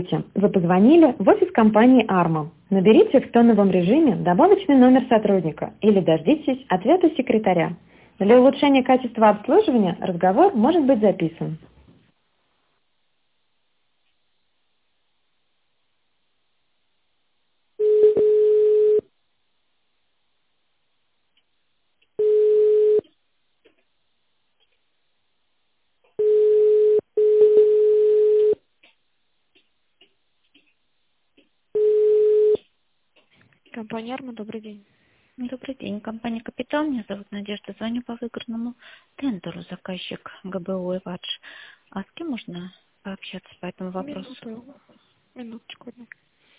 Здравствуйте! Вы позвонили в офис компании «Арма». Наберите в тоновом режиме добавочный номер сотрудника или дождитесь ответа секретаря. Для улучшения качества обслуживания разговор может быть записан. Компания «Арма», добрый день. Добрый день. Компания «Капитал». Меня зовут Надежда. Звоню по выигранному тендеру. Заказчик ГБУ «Ивадж». А с кем можно пообщаться по этому вопросу? Минуточку одну.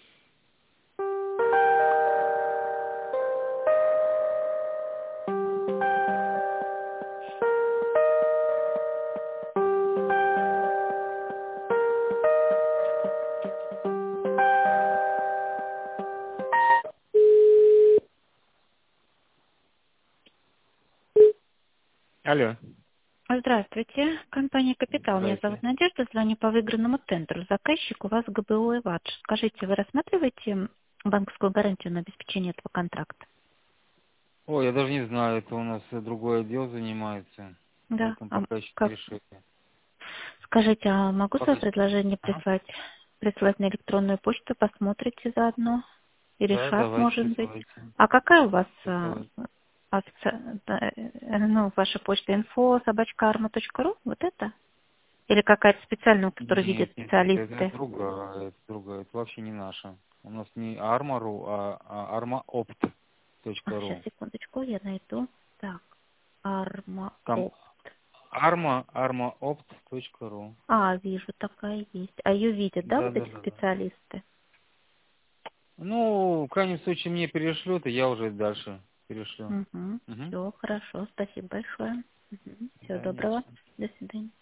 Алло. Здравствуйте. Компания «Капитал». Меня Здрасте. зовут Надежда. Звоню по выигранному тендеру. Заказчик у вас ГБУ «Ивадж». Скажите, вы рассматриваете банковскую гарантию на обеспечение этого контракта? Ой, я даже не знаю, это у нас другой отдел занимается, Да. поэтому А пока еще не как? решили. Скажите, а могу свое Пока... предложение Ага. прислать на электронную почту, посмотрите заодно? Или Да, шаг, давайте, может быть. присылайте. А какая у вас Присылайте. ваша почта info@arma.ru? Вот это? Или какая-то специальная, которую видят Нет, нет, нет, это специалисты? другая, это другая, это вообще не наша. У нас не Arma.ru, а Сейчас, armaopt.ru. секундочку, я найду. Так, Arma. Там armaopt.ru. А, вижу, такая есть. А ее видят, да, Да, вот да, эти да, да. специалисты? Ну, в крайнем случае мне перешлют, и я уже дальше перешлю. Угу. Угу. Все, хорошо, спасибо большое. Угу. Всего Да, не за доброго. что. До свидания.